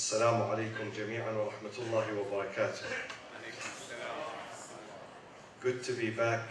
Assalamu alaikum jami'an wa rahmatullahi wa barakatuh. Good to be back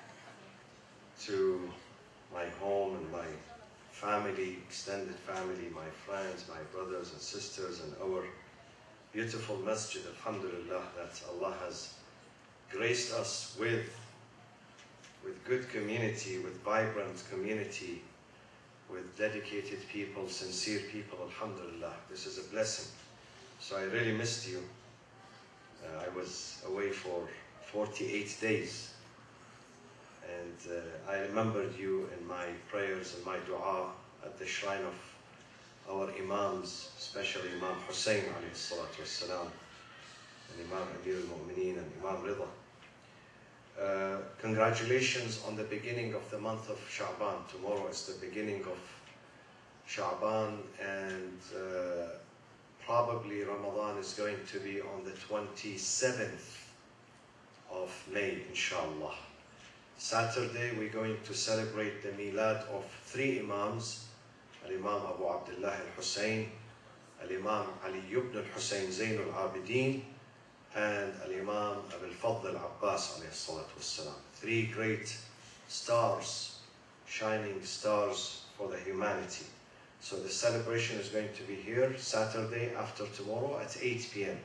to my home and my family, extended family, my friends, my brothers and sisters, and our beautiful masjid, alhamdulillah, that Allah has graced us with good community, with vibrant community, with dedicated people, sincere people, alhamdulillah. This is a blessing. So I really missed you. I was away for 48 days. And I remembered you in my prayers and my dua at the shrine of our Imams, especially Imam Hussein alayhi salatu wassalam, and Imam Amir al-Mu'mineen and Imam Rida. Congratulations on the beginning of the month of Sha'ban. Tomorrow is the beginning of Sha'ban, and probably Ramadan is going to be on the 27th of May, inshallah. Saturday we're going to celebrate the Milad of 3 Imams, Al-Imam Abu Abdullah al-Hussein, Al-Imam Ali ibn al-Hussein Zain al-Abidin, and Al-Imam Abu al-Fadl al-Abbas alayhi salatu wassalam. 3 great stars, shining stars for the humanity. So the celebration is going to be here Saturday after tomorrow at 8 p.m.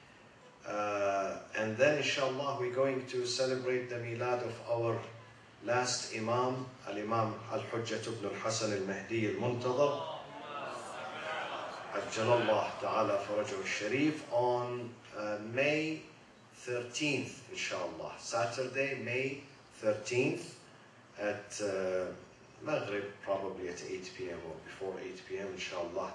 And then inshallah we're going to celebrate the Milad of our last Imam, Al-Imam Al-Hujjat ibn al-Hasan al-Mahdi al-Muntadhar, Ajjalallah Ta'ala Farajahu al-Sharif, on May 13th, inshallah. Saturday, May 13th at Maghrib, probably at 8 p.m. or before 8 p.m. inshallah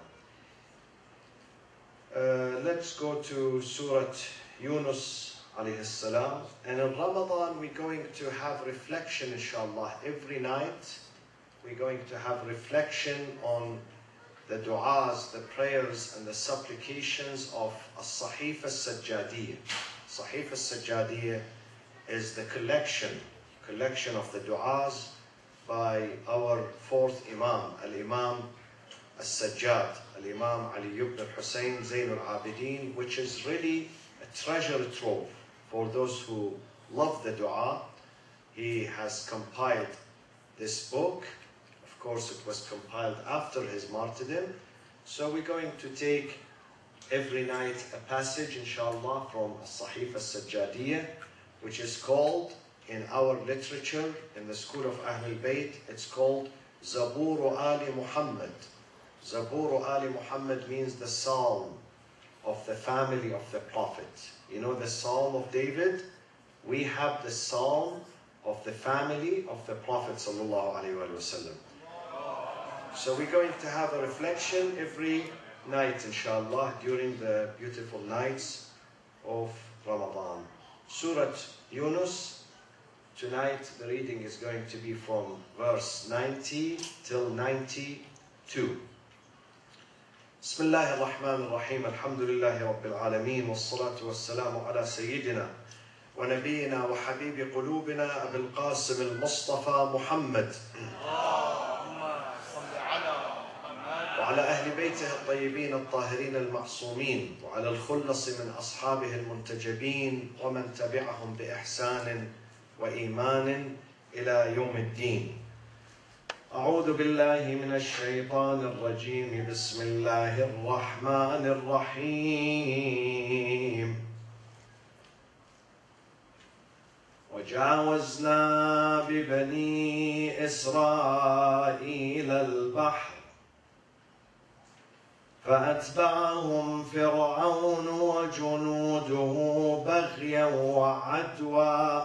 ta'ala. Let's go to Surah Yunus alayhi salam. And in Ramadan we're going to have reflection inshallah. Every night we're going to have reflection on the du'as, the prayers and the supplications of As-Sahifa As-Sajjadiyya. Sahifa As-Sajjadiyya is the collection of the du'as by our 4th Imam, Al-Imam As-Sajjad, Al-Imam Ali ibn al-Hussein Zain al-Abidin, which is really a treasure trove for those who love the dua. He has compiled this book. Of course, it was compiled after his martyrdom. So we're going to take every night a passage, inshallah, from As-Sahifa As-Sajjadiyya, which is called, in our literature, in the school of Ahlul Bayt, it's called Zabur Ali Muhammad. Zabur Ali Muhammad means the psalm of the family of the Prophet. You know the Psalm of David? We have the psalm of the family of the Prophet sallallahu alaihi wasallam. So we're going to have a reflection every night, inshallah, during the beautiful nights of Ramadan. Surah Yunus. Tonight the reading is going to be from verse 90 till 92. Bismillah ar-Rahman ar-Rahim. Alhamdulillahi Rabbil Alameen. Wassalatu wassalamu ala Sayyidina wa Nabiyyina wa Habibi Qulubina Abil Qasim al-Mustafa Muhammad. وعلى أهل بيته الطيبين الطاهرين المعصومين وعلى الخلص من أصحابه المنتجبين ومن تبعهم بإحسان وإيمان إلى يوم الدين. أعوذ بالله من الشيطان الرجيم. بسم الله الرحمن الرحيم. وجاوزنا ببني إسرائيل البحر فأتبعهم فرعون وجنوده بغيا وعدوا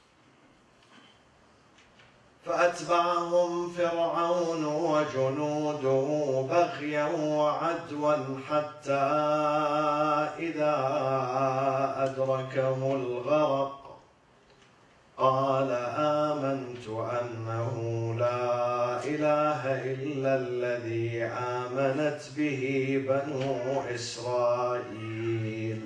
حتى إذا أدركه الغرق قال آمنت أنه لا إله إلا الذي آمنت به بنو إسرائيل.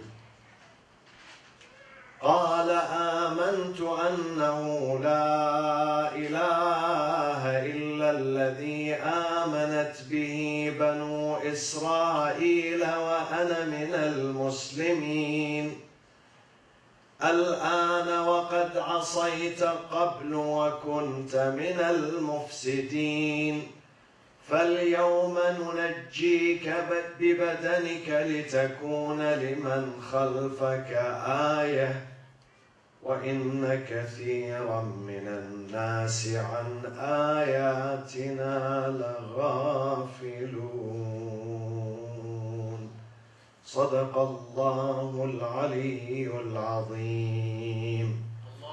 قال آمنت أنه لا إله إلا الذي آمنت به بنو إسرائيل وأنا من المسلمين الآن وقد عصيت قبل وكنت من المفسدين فاليوم ننجيك ببدنك لتكون لمن خلفك آية وإن كثيرا من الناس عن آياتنا لغافلون صدق الله العلي العظيم.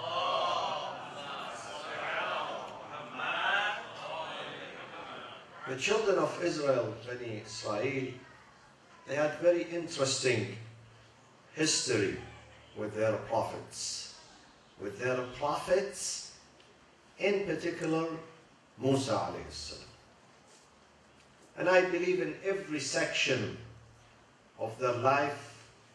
The children of Israel, Bani Israel, they had very interesting history with their prophets. With their prophets, in particular, Musa alayhi salam. And I believe in every section of their life,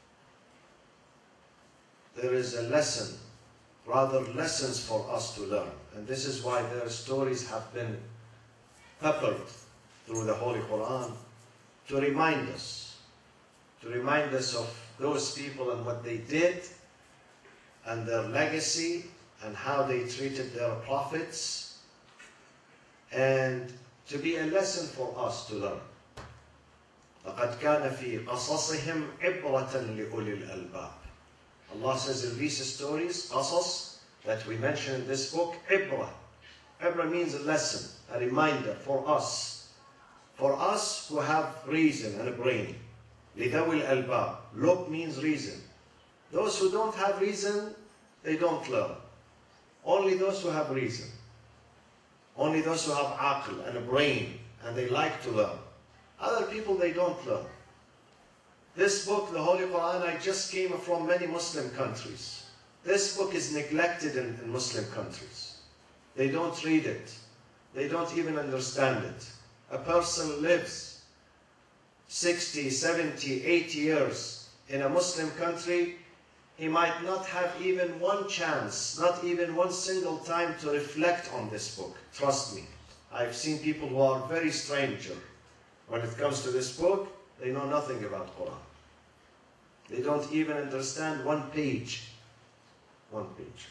there is a lesson, rather lessons for us to learn. And this is why their stories have been peppered through the Holy Quran to remind us of those people and what they did and their legacy and how they treated their prophets, and to be a lesson for us to learn. لَقَدْ كَانَ فِي قَصَصِهِمْ عِبْرَةً لِأُولِي الْأَلْبَابِ. Allah says in these stories, qasas, that we mention in this book, ibrah. Ibrah means a lesson, a reminder for us who have reason and a brain. لِذَوِي الْأَلْبَابِ. Lub means reason. Those who don't have reason, they don't learn. Only those who have reason. Only those who have aql and a brain, and they like to learn. Other people, they don't learn. This book, the Holy Quran, I just came from many Muslim countries. This book is neglected in Muslim countries. They don't read it. They don't even understand it. A person lives 60, 70, 80 years in a Muslim country, he might not have even one chance, not even one single time to reflect on this book. Trust me. I've seen people who are very stranger. When it comes to this book, they know nothing about Quran. They don't even understand one page. One page.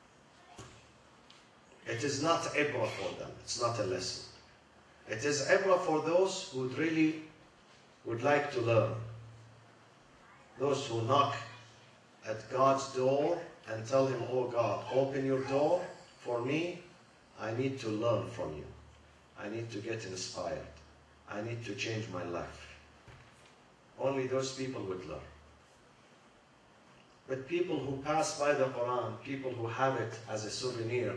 It is not ibrah for them. It's not a lesson. It is ibrah for those who really would like to learn. Those who knock at God's door and tell him, oh God, open your door for me. I need to learn from you. I need to get inspired. I need to change my life. Only those people would learn. But people who pass by the Quran, people who have it as a souvenir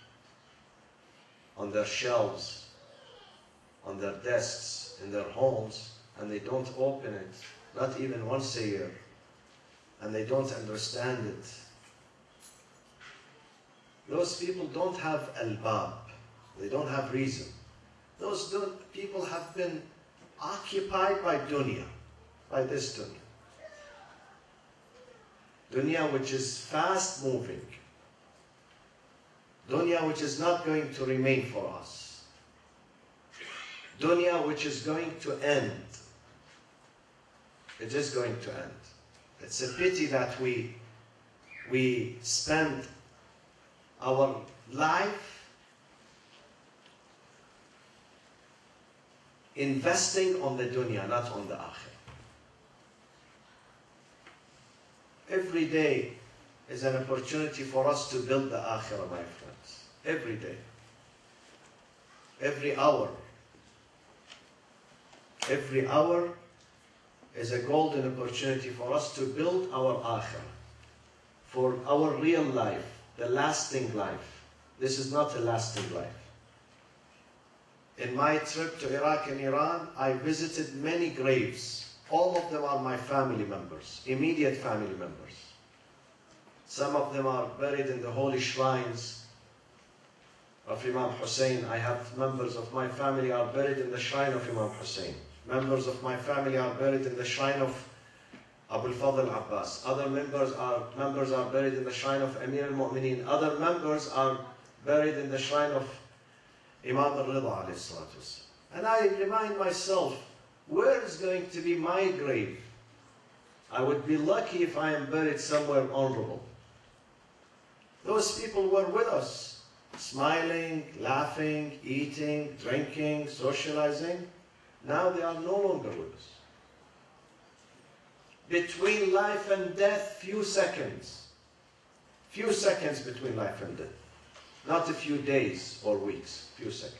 on their shelves, on their desks, in their homes, and they don't open it, not even once a year, and they don't understand it. Those people don't have albab. They don't have reason. Those people have been occupied by dunya, by this dunya. Dunya which is fast moving. Dunya which is not going to remain for us. Dunya which is going to end. It is going to end. It's a pity that we spend our life investing on the dunya, not on the akhirah. Every day is an opportunity for us to build the akhirah, my friends. Every day. Every hour. Every hour is a golden opportunity for us to build our akhirah. For our real life, the lasting life. This is not a lasting life. In my trip to Iraq and Iran, I visited many graves. All of them are my family members, immediate family members. Some of them are buried in the holy shrines of Imam Hussein. I have members of my family are buried in the shrine of Imam Hussein. Members of my family are buried in the shrine of Abu al-Fadl Abbas. Other members are buried in the shrine of Amir al-Mu'mineen. Other members are buried in the shrine of Imam al-Rida alayhi salatu. And I remind myself, where is going to be my grave? I would be lucky if I am buried somewhere honorable. Those people were with us, smiling, laughing, eating, drinking, socializing. Now they are no longer with us. Between life and death, few seconds. Few seconds between life and death. Not a few days or weeks, few seconds.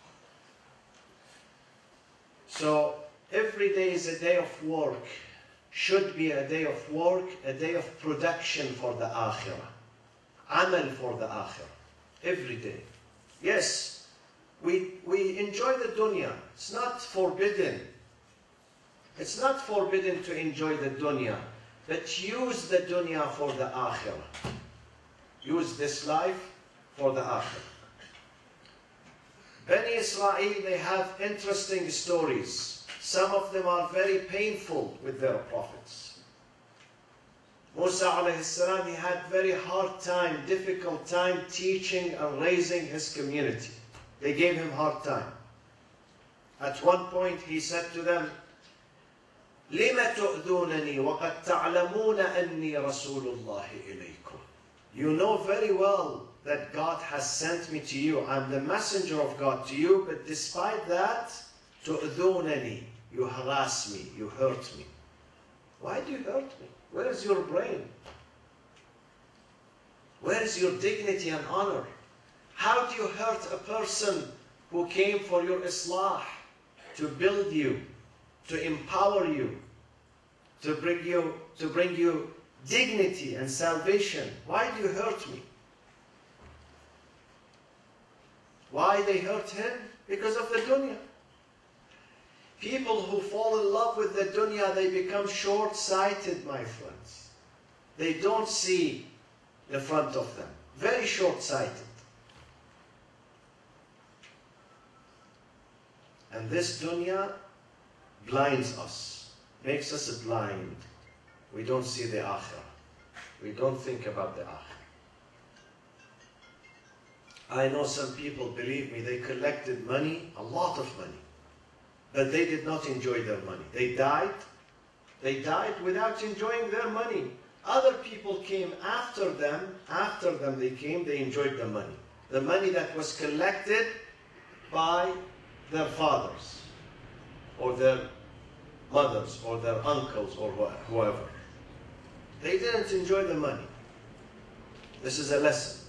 So every day is a day of work. Should be a day of work, a day of production for the akhirah. Amal for the akhirah. Every day. Yes, we enjoy the dunya. It's not forbidden. It's not forbidden to enjoy the dunya. But use the dunya for the akhirah. Use this life for the akhirah. Bani Israel, they have interesting stories. Some of them are very painful with their prophets. Musa alayhi salam, he had very hard time, difficult time teaching and raising his community. They gave him hard time. At one point he said to them, لِمَ تُؤْذُونَنِي وَقَدْ تَعْلَمُونَ أَنِّي رَسُولُ اللَّهِ إِلَيْكُمْ. You know very well that God has sent me to you. I'm the messenger of God to you, but despite that, تُؤْذُونَنِي. You harass me, you hurt me. Why do you hurt me? Where is your brain? Where is your dignity and honor? How do you hurt a person who came for your islah, to build you, to empower you, to bring you dignity and salvation? Why do you hurt me? Why they hurt him? Because of the dunya. People who fall in love with the dunya, they become short-sighted, my friends. They don't see the front of them. Very short-sighted. And this dunya blinds us, makes us blind. We don't see the akhirah. We don't think about the akhirah. I know some people, believe me, they collected money, a lot of money. But they did not enjoy their money. They died without enjoying their money. Other people came after them. After them they came, they enjoyed the money. The money that was collected by their fathers, or their mothers, or their uncles, or whoever. They didn't enjoy the money. This is a lesson.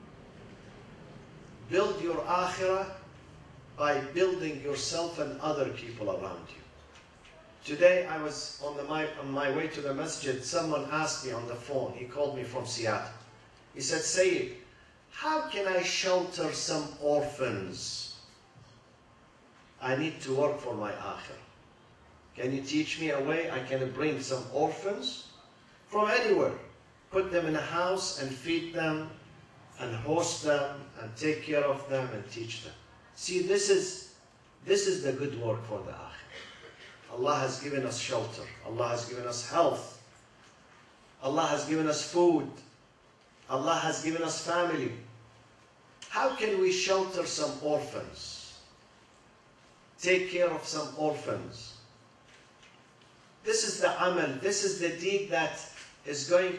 Build your akhirah by building yourself and other people around you. Today I was on my way to the masjid. Someone asked me on the phone. He called me from Seattle. He said, Sayyid, how can I shelter some orphans? I need to work for my akhirah. Can you teach me a way I can bring some orphans from anywhere? Put them in a house and feed them and host them and take care of them and teach them. See, this is the good work for the akhirah. Allah has given us shelter. Allah has given us health. Allah has given us food. Allah has given us family. How can we shelter some orphans? Take care of some orphans. This is the amal. This is the deed that is going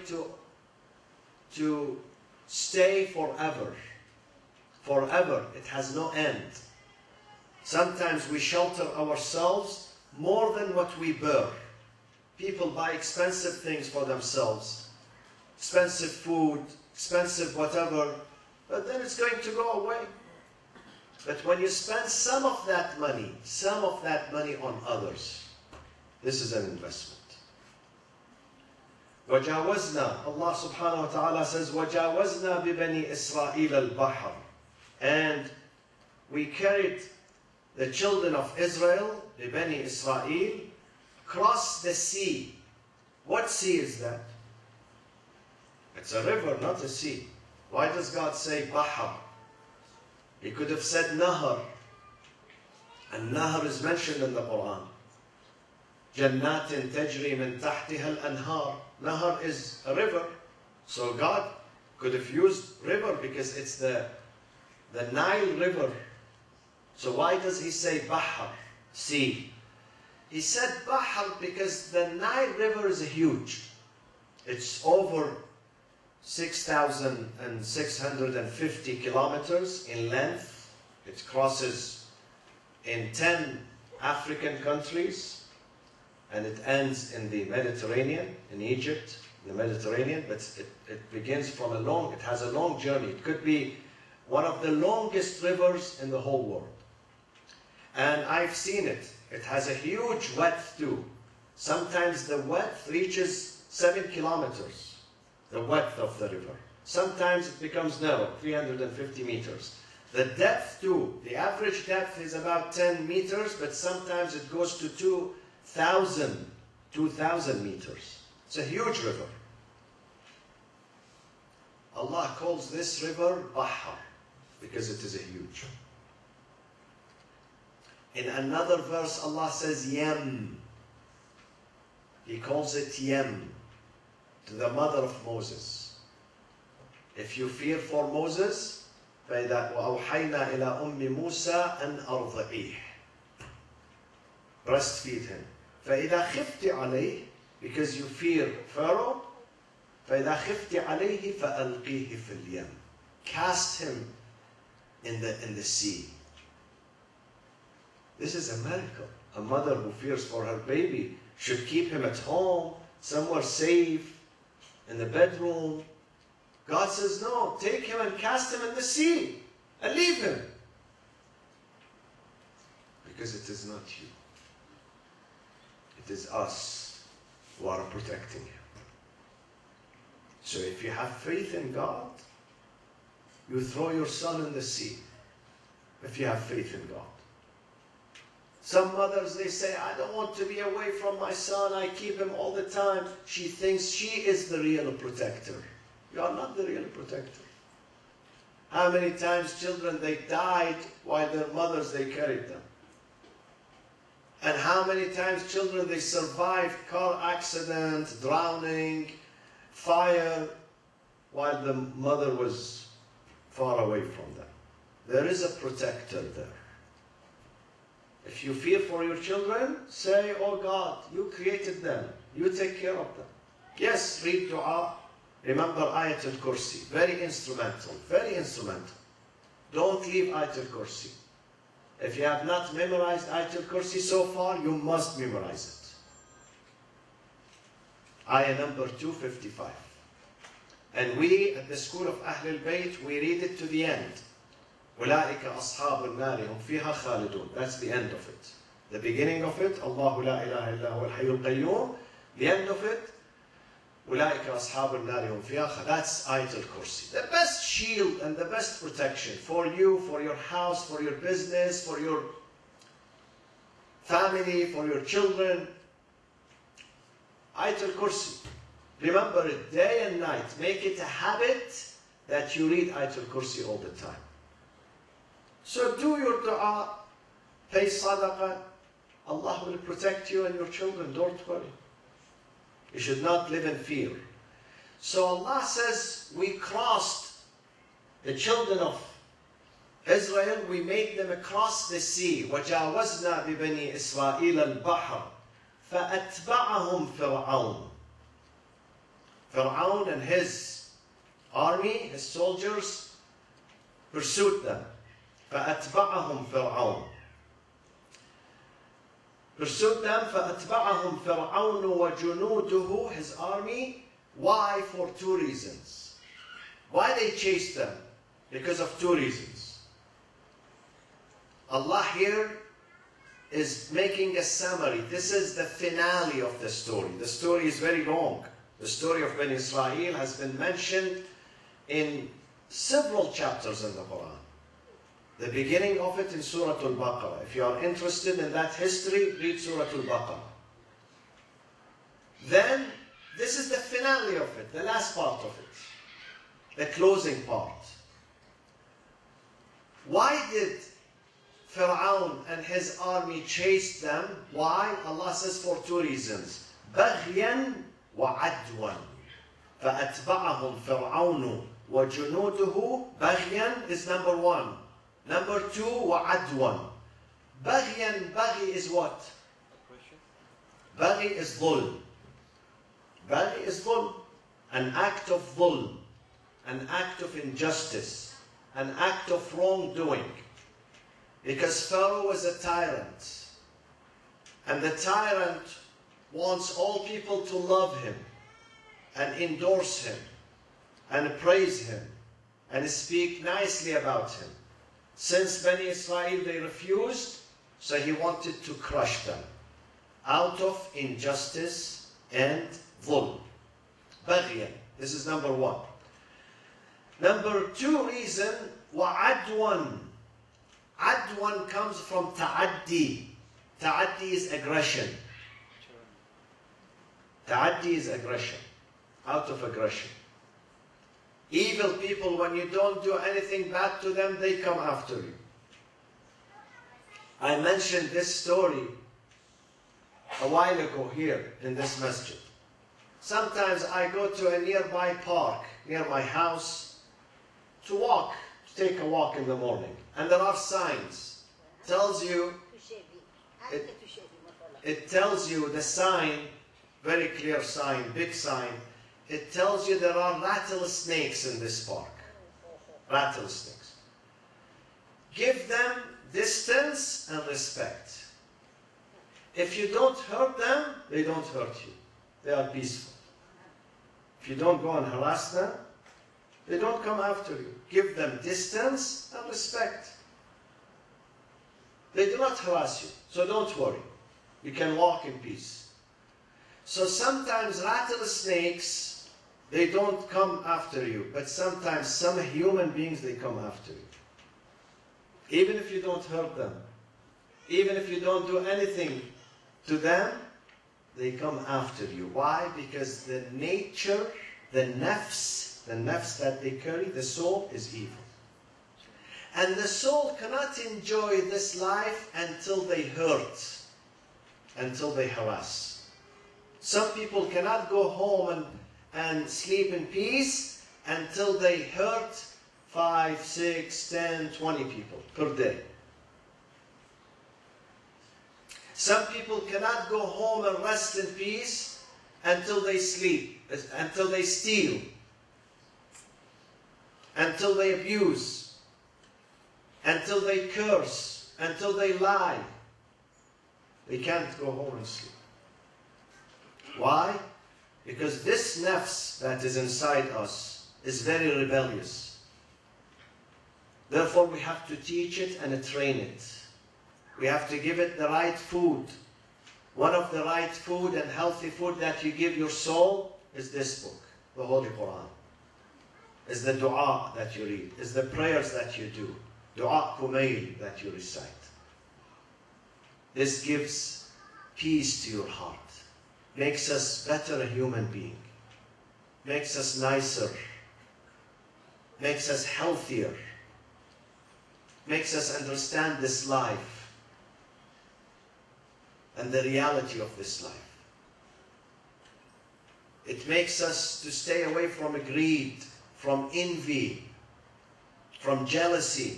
to stay forever. Forever. It has no end. Sometimes we shelter ourselves more than what we bear. People buy expensive things for themselves. Expensive food, expensive whatever. But then it's going to go away. But when you spend some of that money on others, this is an investment. وَجَاوَزْنَا, Allah subhanahu wa ta'ala says, وَجَاوَزْنَا بِبَنِي إِسْرَائِيلَ الْبَحْرِ. And we carried the children of Israel, بِبَنِي Israel, cross the sea. What sea is that? It's a river, not a sea. Why does God say Bahr? He could have said Nahar. And Nahar is mentioned in the Quran. جَنَّاتٍ تَجْرِي مِن تَحْتِهَا الْأَنْهَارِ. Nahar is a river. So God could have used river because it's the Nile River. So why does he say Bahr, sea? He said Bahr because the Nile River is huge. It's over 6,650 kilometers in length. It crosses in 10 African countries, and it ends in the Mediterranean, in Egypt, the Mediterranean, but it begins from it has a long journey. It could be one of the longest rivers in the whole world. And I've seen it. It has a huge width too. Sometimes the width reaches 7 kilometers, the width of the river. Sometimes it becomes narrow, 350 meters. The depth too, the average depth is about 10 meters, but sometimes it goes to 2,000 meters. It's a huge river. Allah calls this river Bahr because it is a huge. In another verse, Allah says Yam. He calls it Yam, to the mother of Moses. If you fear for Moses, وَأَوْحَيْنَا إِلَىٰ أُمِّ مُوسَىٰ أَنْ أَرْضَئِيهِ. Breastfeed him. فَإِذَا خِفْتِ عَلَيْهِ, because you fear Pharaoh, فَإِذَا خِفْتِ عَلَيْهِ فَأَلْقِيهِ فِي الْيَمِّ. Cast him in the sea. This is a miracle. A mother who fears for her baby should keep him at home, somewhere safe, in the bedroom. God says, no, take him and cast him in the sea and leave him. Because it is not you. It is us who are protecting him. So if you have faith in God, you throw your son in the sea. If you have faith in God. Some mothers, they say, I don't want to be away from my son. I keep him all the time. She thinks she is the real protector. You are not the real protector. How many times children, they died while their mothers, they carried them? And how many times children, they survived car accident, drowning, fire, while the mother was far away from them? There is a protector there. If you fear for your children, say, oh God, you created them. You take care of them. Yes, read dua. Remember Ayatul Kursi. Very instrumental. Very instrumental. Don't leave Ayatul Kursi. If you have not memorized Ayatul Kursi so far, you must memorize it. Ayah number 255. And we, at the school of Ahlul Bayt, we read it to the end. أولئك أصحاب النار هم فيها خالدون. That's the end of it. The beginning of it, الله لا إله إلا هو الحي القيوم. The end of it, أولئك أصحاب النار هم فيها خالدون. That's Ayatul Kursi. The best shield and the best protection for you, for your house, for your business, for your family, for your children. Ayatul Kursi. Remember it day and night. Make it a habit that you read Ayatul Kursi all the time. So do your dua, pay sadaqah. Allah will protect you and your children, don't worry. You should not live in fear. So Allah says, we crossed the children of Israel, we made them across the sea. وَجَاوَزْنَا بِبَنِي إِسْرَائِيلَ الْبَحْرَ فَأَتْبَعَهُمْ فِرْعَوْنَ. Fir'aun and his army, his soldiers, pursued them. فأتبعهم فرعون. Pursued them. فأتبعهم فرعون وجنوده, his army. Why? For two reasons. Why they chased them? Because of two reasons. Allah here is making a summary. This is the finale of the story. The story is very long. The story of Bani Israel has been mentioned in several chapters in the Quran. The beginning of it in Surah Al-Baqarah. If you are interested in that history, read Surah Al-Baqarah. Then, this is the finale of it, the last part of it. The closing part. Why did Fir'aun and his army chase them? Why? Allah says for two reasons. بَغْيًا وَعَدْوًا. فَأَتْبَعَهُمْ فِرْعَوْنُ وَجُنُودُهُ. بَغْيًا is number one. Number two, وَعَدْوًا. Baghi is what? Baghi is dhulm. Baghi is dhulm. An act of dhulm. An act of injustice. An act of wrongdoing. Because Pharaoh was a tyrant. And the tyrant wants all people to love him and endorse him and praise him and speak nicely about him. Since Bani Israel, they refused, so he wanted to crush them out of injustice and dhulm. Baghyan. This is number one. Number two reason, وَعَدْوًا. Adwan comes from ta'addi. Ta'addi is aggression. Ta'addi is aggression. Out of aggression. Evil people, when you don't do anything bad to them, they come after you. I mentioned this story a while ago here in this masjid. Sometimes I go to a nearby park near my house to walk, to take a walk in the morning. And there are signs. It tells you the sign, very clear sign, big sign. It tells you there are rattlesnakes in this park. Rattlesnakes. Give them distance and respect. If you don't hurt them, they don't hurt you. They are peaceful. If you don't go and harass them, they don't come after you. Give them distance and respect. They do not harass you, so don't worry. You can walk in peace. So sometimes rattlesnakes, they don't come after you, but sometimes some human beings, they come after you. Even if you don't hurt them, even if you don't do anything to them, they come after you. Why? Because the nature, the nafs that they carry, the soul is evil. And the soul cannot enjoy this life until they hurt, until they harass. Some people cannot go home and sleep in peace until they hurt 5, 6, 10, 20 people per day. Some people cannot go home and rest in peace until they sleep, until they steal, until they abuse, until they curse, until they lie. They can't go home and sleep. Why? Because this nafs that is inside us is very rebellious. Therefore, we have to teach it and train it. We have to give it the right food. One of the right food and healthy food that you give your soul is this book, the Holy Quran. Is the dua that you read, is the prayers that you do, dua kumail that you recite. This gives peace to your heart, makes us better human being, makes us nicer, makes us healthier, makes us understand this life and the reality of this life. It makes us to stay away from greed, from envy, from jealousy.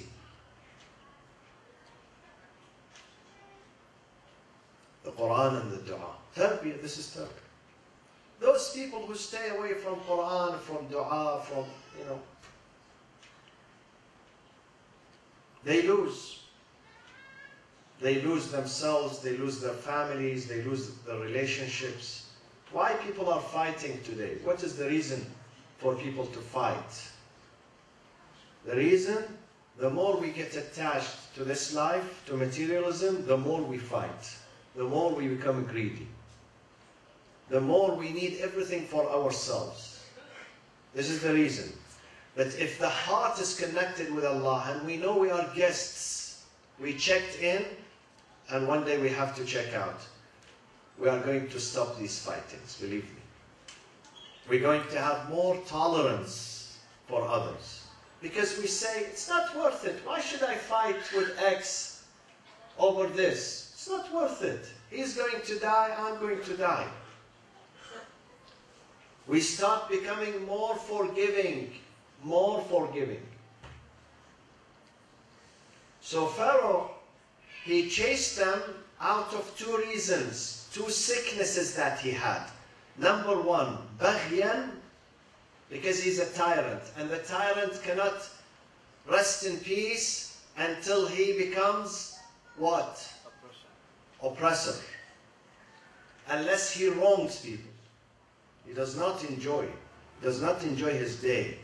The Quran and the dua. Tarbiyah, this is tarbiyah. Those people who stay away from Quran, from dua, from, they lose. They lose themselves, they lose their families, they lose their relationships. Why people are fighting today? What is the reason for people to fight? The reason, the more we get attached to this life, to materialism, the more we fight. The more we become greedy. The more we need everything for ourselves. This is the reason. But if the heart is connected with Allah, and we know we are guests, we checked in, and one day we have to check out, we are going to stop these fightings, believe me. We're going to have more tolerance for others. Because we say, it's not worth it. Why should I fight with X over this? It's not worth it. He's going to die, I'm going to die. We start becoming more forgiving. More forgiving. So Pharaoh, he chased them out of two reasons, two sicknesses that he had. Number one, baghyan, because he's a tyrant, and the tyrant cannot rest in peace until he becomes what? Oppressor. Unless he wrongs people. He does not enjoy his day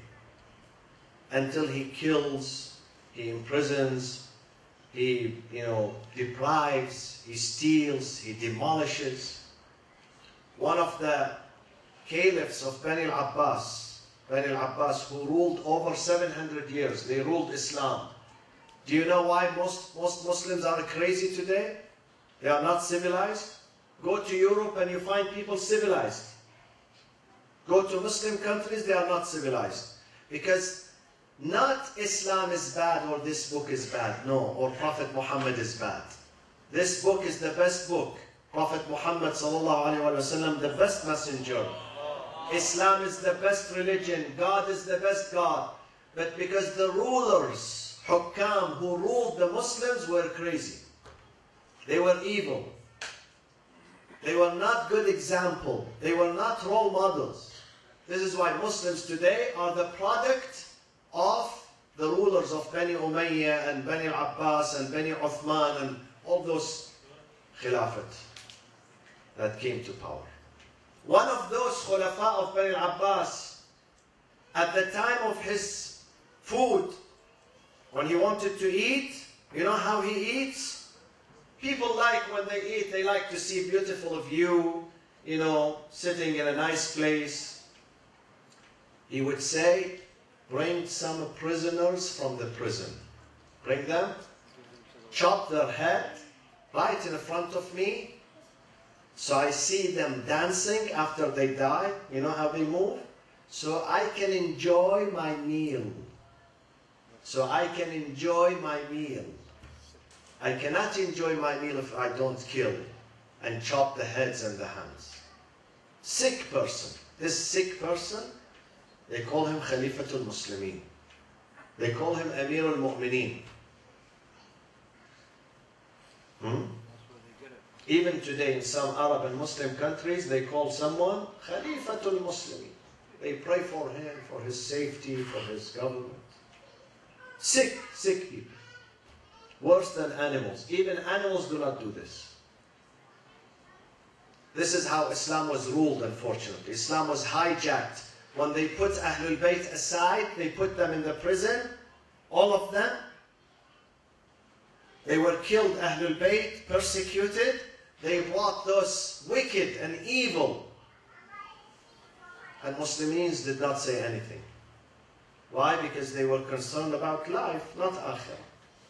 until he kills, he imprisons, he deprives, he steals, he demolishes. One of the caliphs of Bani al-Abbas, who ruled over 700 years, they ruled Islam. Do you know why most Muslims are crazy today? They are not civilized. Go to Europe and you find people civilized. Go to Muslim countries, they are not civilized. Because not Islam is bad or this book is bad, no, or Prophet Muhammad is bad. This book is the best book. Prophet Muhammad sallallahu alaihi wasallam, the best messenger. Islam is the best religion. God is the best God. But because the rulers, Hukam, who ruled the Muslims were crazy. They were evil. They were not good example. They were not role models. This is why Muslims today are the product of the rulers of Bani Umayyah and Bani Abbas and Bani Uthman and all those khilafat that came to power. One of those khulafa of Bani Abbas, at the time of his food, when he wanted to eat, you know how he eats? People like when they eat, they like to see beautiful view, sitting in a nice place. He would say, bring some prisoners from the prison. Bring them, chop their head right in front of me, so I see them dancing after they die. You know how they move? So I can enjoy my meal. I cannot enjoy my meal if I don't kill and chop the heads and the hands. Sick person. This sick person, they call him Khalifatul Muslimin. They call him Amir al-Mu'mineen. Even today in some Arab and Muslim countries, they call someone Khalifatul Muslimin. They pray for him, for his safety, for his government. Sick people. Worse than animals. Even animals do not do this. This is how Islam was ruled, unfortunately. Islam was hijacked. When they put Ahlul Bayt aside, they put them in the prison, all of them. They were killed, Ahlul Bayt, persecuted. They brought those wicked and evil. And Muslims did not say anything. Why? Because they were concerned about life, not akhirah.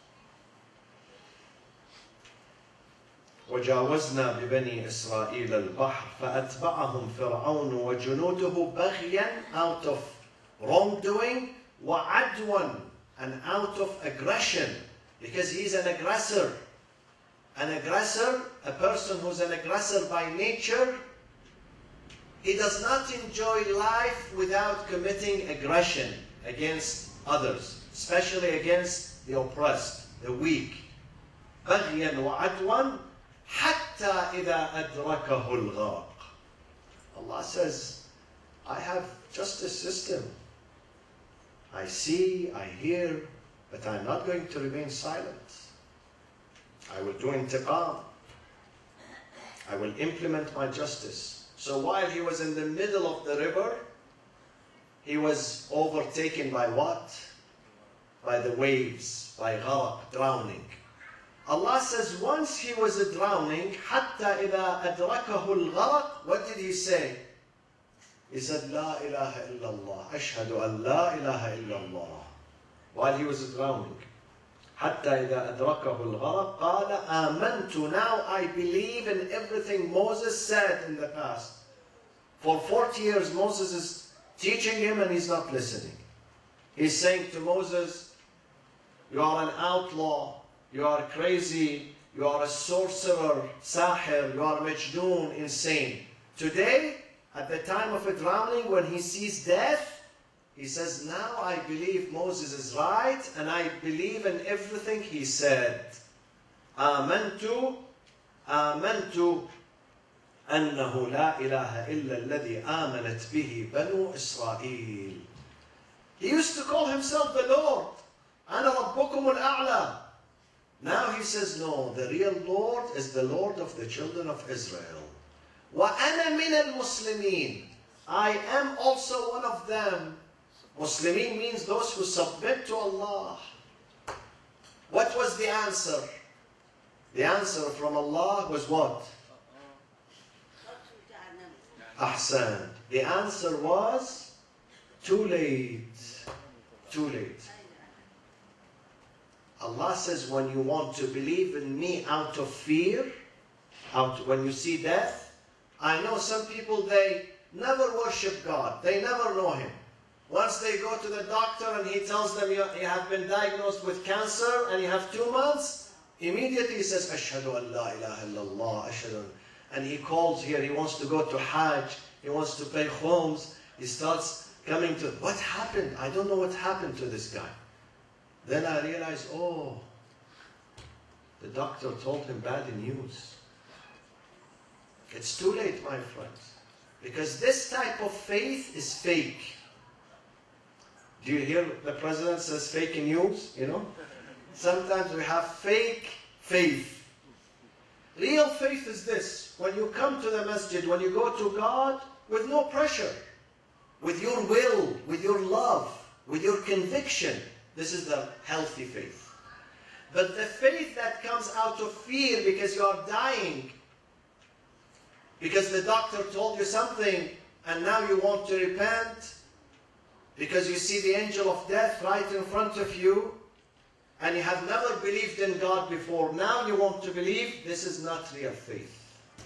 وجاوزنا ببني إسرائيل البحر فأتبعهم فرعون وجنوده بغيا, out of wrongdoing, وعدوا, and out of aggression, because he's an aggressor. An aggressor, a person who's an aggressor by nature, he does not enjoy life without committing aggression against others, especially against the oppressed, the weak. بغيا وعدوا حتى إذا أدركه الغرق. Allah says, I have justice system. I see, I hear, but I'm not going to remain silent. I will do intiqam. I will implement my justice. So while he was in the middle of the river, he was overtaken by what? By the waves, by gharq, drowning. Allah says once he was drowning, حَتَّى إِذَا أَدْرَكَهُ الْغَرَقِ, what did he say? He said, لَا إِلَهَ إِلَّا اللَّهِ أَشْهَدُ أَن لَا إِلَهَ إِلَّا اللَّهِ. While he was drowning. حَتَّى إِذَا أَدْرَكَهُ الْغَرَقِ قَالَ آمَنْتُ, now I believe in everything Moses said in the past. For 40 years Moses is teaching him and he's not listening. He's saying to Moses, you are an outlaw, you are crazy, you are a sorcerer, sahir, you are majnoon, insane. Today, at the time of a drowning, when he sees death, he says, now I believe Moses is right and I believe in everything he said. آمنت أنه لا إله إلا الذي آمنت به بنو إسرائيل. He used to call himself the Lord. أنا ربكم الأعلى. Now he says, no, the real Lord is the Lord of the children of Israel. وَأَنَا مِنَ الْمُسْلِمِينَ. I am also one of them. Muslimin means those who submit to Allah. What was the answer? The answer from Allah was what? Ahsan. The answer was too late. Too late. Allah says, when you want to believe in me out of fear, when you see death, I know some people, they never worship God. They never know Him. Once they go to the doctor and he tells them you have been diagnosed with cancer and you have 2 months, immediately he says, Ashhadu an la ilaha illallah, Ashhadu. And he calls here, he wants to go to Hajj, he wants to pay homes, he starts coming to, what happened? I don't know what happened to this guy. Then I realized, oh, the doctor told him bad news. It's too late, my friends. Because this type of faith is fake. Do you hear the president says fake news? You know? Sometimes we have fake faith. Real faith is this. When you come to the masjid, when you go to God, with no pressure, with your will, with your love, with your conviction. This is the healthy faith. But the faith that comes out of fear because you are dying, because the doctor told you something and now you want to repent, because you see the angel of death right in front of you and you have never believed in God before, now you want to believe, this is not real faith.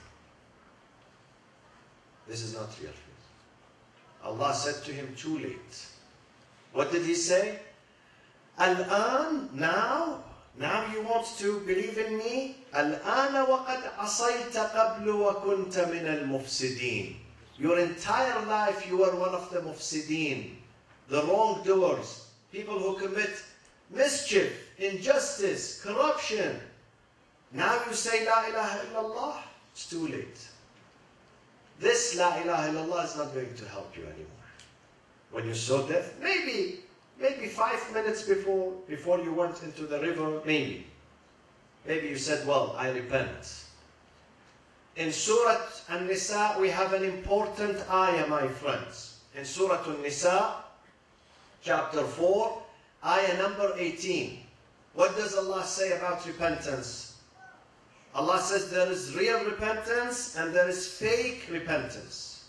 This is not real faith. Allah said to him, too late. What did He say? Al-an, now you want to believe in me? Al-ana waqad asayta qablu wa kunta min al-mufsideen. Your entire life you were one of the mufsideen, the wrongdoers, people who commit mischief, injustice, corruption. Now you say La ilaha illallah, it's too late. This La ilaha illallah is not going to help you anymore. When you saw death, maybe 5 minutes before you went into the river, maybe you said, well, I repent. In Surah An-Nisa, we have an important ayah, my friends. In Surah An-Nisa, chapter 4, ayah number 18. What does Allah say about repentance? Allah says there is real repentance and there is fake repentance.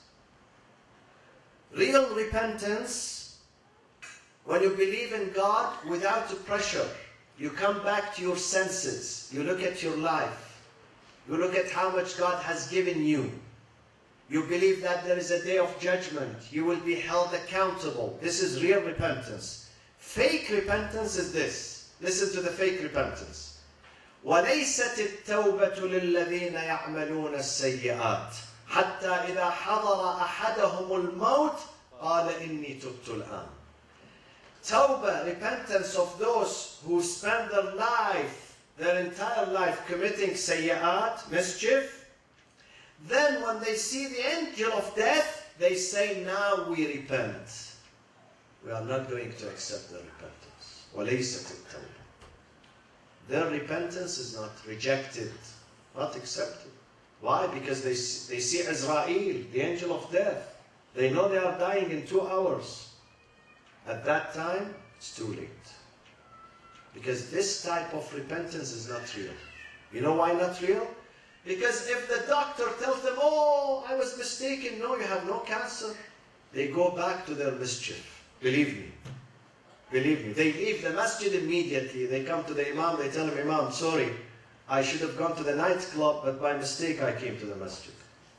Real repentance, when you believe in God without pressure, you come back to your senses, you look at your life, you look at how much God has given you. You believe that there is a day of judgment, you will be held accountable. This is real repentance. Fake repentance is this. Listen to the fake repentance. وَلَيْسَتِ التَّوْبَةُ لِلَّذِينَ يَعْمَلُونَ السَّيِّئَاتِ حَتَّى إِذَا حَضَرَ أَحَدَهُمُ الْمَوْتِ قَالَ إِنِّي تُبْتُ الْآنَ. Tawbah, repentance of those who spend their entire life committing sayyat, mischief. Then when they see the angel of death, they say, now we repent. We are not going to accept their repentance. وَلَيْسَتِ التَّوْبَةُ. Their repentance is not rejected, not accepted. Why? Because they see Azrael, the angel of death. They know they are dying in 2 hours. At that time, it's too late. Because this type of repentance is not real. You know why not real? Because if the doctor tells them, oh, I was mistaken, no, you have no cancer, they go back to their mischief. Believe me. Believe me. They leave the masjid immediately. They come to the imam, they tell him, Imam, sorry, I should have gone to the nightclub, but by mistake I came to the masjid.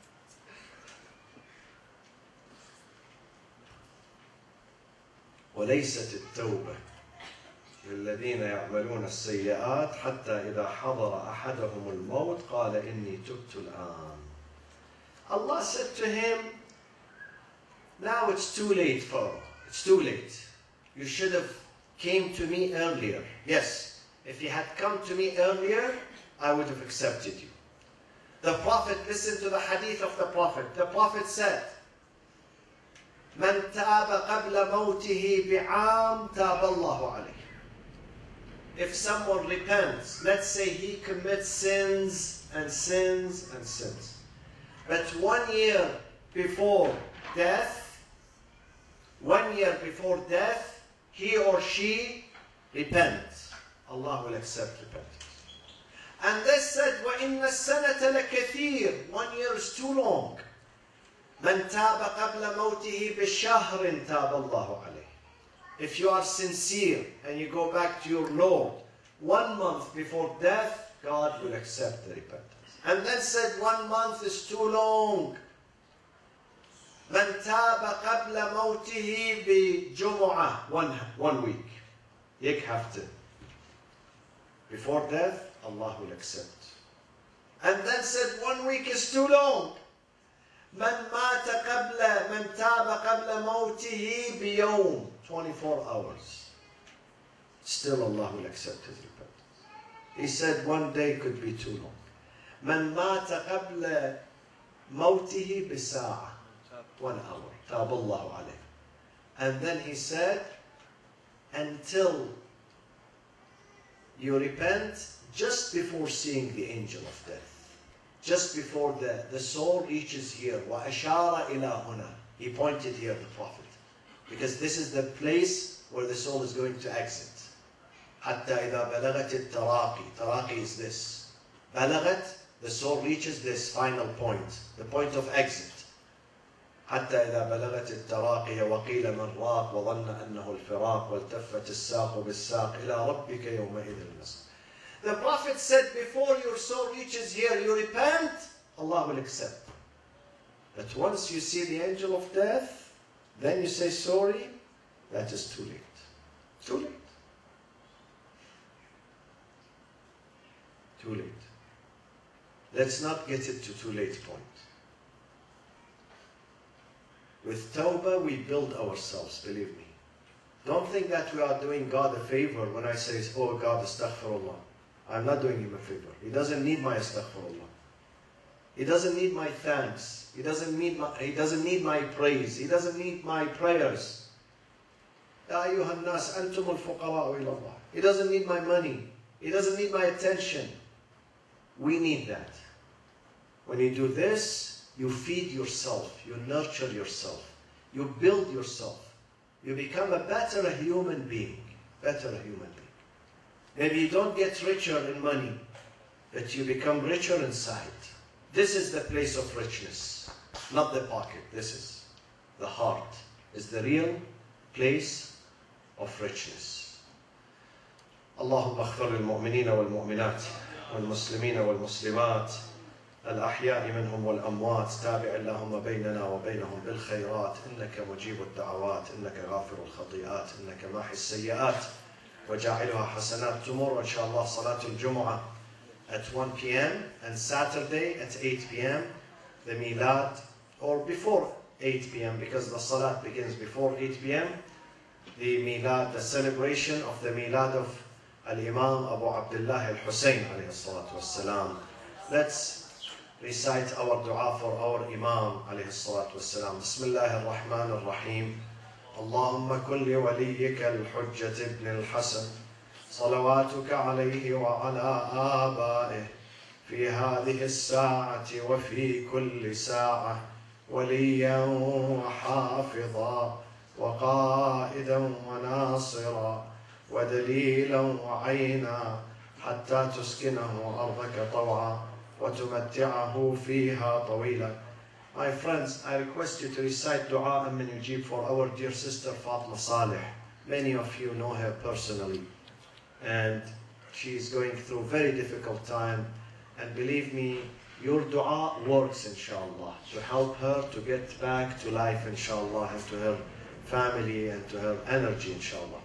وليست التوبة للذين يعملون السيئات حتى إذا حضر أحدهم الموت قال إني تبت الآن. Allah said to him, now it's too late, Pharaoh. It's too late. You should have came to me earlier. Yes, if you had come to me earlier, I would have accepted you. The Prophet, listen to the hadith of the Prophet. The Prophet said, من تاب قبل موته بعام تاب الله عليه. If someone repents, let's say he commits sins and sins and sins, but 1 year before death, 1 year before death, he or she repents, Allah will accept repentance. And they said, وَإِنَّ السَّنَةَ لَكَثِيرٌ. 1 year is too long. مَنْ تَابَ قَبْلَ مَوْتِهِ بِشَهْرٍ تَابَ اللَّهُ عَلَيْهِ. If you are sincere and you go back to your Lord 1 month before death, God will accept the repentance. And then said 1 month is too long. مَنْ تَابَ قَبْلَ مَوْتِهِ بِجُمُعَةٍ. 1 week. يكهفت. Before death, Allah will accept. And then said 1 week is too long. من تاب قبل موته بيوم. 24 hours. Still Allah will accept his repentance. He said 1 day could be too long. من مات قبل موته بساعة. 1 hour. تاب الله عليه. And then he said, until you repent just before seeing the angel of death. Just before the soul reaches here. وَأَشَارَ إِلَى هُنَا. He pointed here, the Prophet. Because this is the place where the soul is going to exit. حَتَّى إِذَا بَلَغَتِ التَّرَاقِي. Taraqi is this. بَلَغَت, the soul reaches this final point. The point of exit. حتى إذا بلغت التراقي وقيل من راق وظن أنه الفراق والتفت الساق بالساق إلى ربك يومئذ المساق. The Prophet said, before your soul reaches here, you repent, Allah will accept. But once you see the angel of death, then you say sorry, that is too late. Too late. Too late. Let's not get it to too late point. With tawbah, we build ourselves, believe me. Don't think that we are doing God a favor when I say, oh God, astaghfirullah. I'm not doing him a favor. He doesn't need my astaghfirullah. He doesn't need my thanks. He doesn't need my praise. He doesn't need my prayers. يا أيها الناس أنتم الفقراء إلى الله. He doesn't need my money. He doesn't need my attention. We need that. When you do this, you feed yourself. You nurture yourself. You build yourself. You become a better human being. Better human being. Maybe you don't get richer in money, but you become richer inside. This is the place of richness, not the pocket. This is the heart. Is the real place of richness. اللهم اغفر للمؤمنين والمؤمنات والمسلمين والمسلمات الأحياء منهم والأموات تابع اللهم بيننا وبينهم بالخيرات إنك مجيب الدعوات إنك غافر الخطيئات إنك ماحي السيئات وجاعلها حسنات. Tomorrow inshallah Salatul Jumu'ah at 1 p.m. and Saturday at 8 p.m. the Milad, or before 8 p.m. because the Salat begins before 8 p.m. the Milad, the celebration of the Milad of Al-Imam Abu Abdullah Al-Hussein alayhi salatu wassalam. Let's recite our dua for our Imam alayhi salatu wassalam. Bismillah ar-Rahman ar-Rahim. اللهم كن لوليك الحجة ابن الحسن صلواتك عليه وعلى آبائه في هذه الساعة وفي كل ساعة وليا وحافظا وقائدا وناصرا ودليلا وعينا حتى تسكنه أرضك طوعا وتمتعه فيها طويلا. My friends, I request you to recite Dua Amman Yujib for our dear sister Fatma Saleh. Many of you know her personally. And she is going through a very difficult time. And believe me, your dua works, inshallah, to help her to get back to life, inshallah, and to her family and to her energy, inshallah.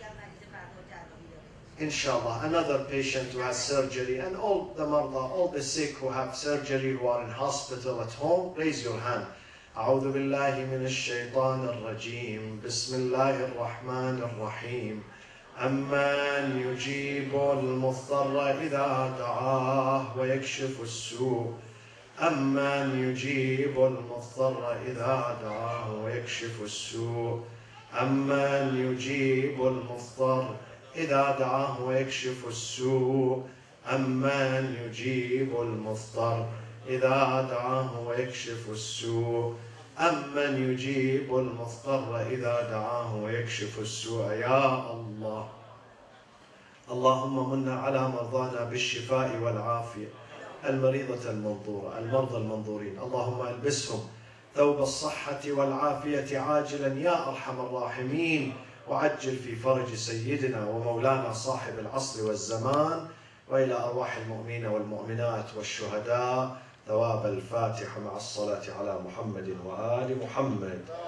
Inshallah, another patient who has surgery, and all the marda, all the sick who have surgery, who are in hospital at home, raise your hand. أعوذ بالله من الشيطان الرجيم. بسم الله الرحمن الرحيم. أمن يجيب المضطر إذا دعاه ويكشف السوء أمن يجيب المضطر إذا دعاه ويكشف السوء أمن يجيب المضطر إذا دعاه ويكشف السوء أمن يجيب المضطر إذا دعاه ويكشف السوء أمن يجيب المضطر إذا دعاه ويكشف السوء يا الله. اللهم من على مرضانا بالشفاء والعافية، المريضة المنظورة، المرضى المنظورين، اللهم البسهم ثوب الصحة والعافية عاجلا يا أرحم الراحمين، وعجل في فرج سيدنا ومولانا صاحب العصر والزمان، وإلى أرواح المؤمنين والمؤمنات والشهداء ثواب الفاتحة مع الصلاة على محمد وآل محمد.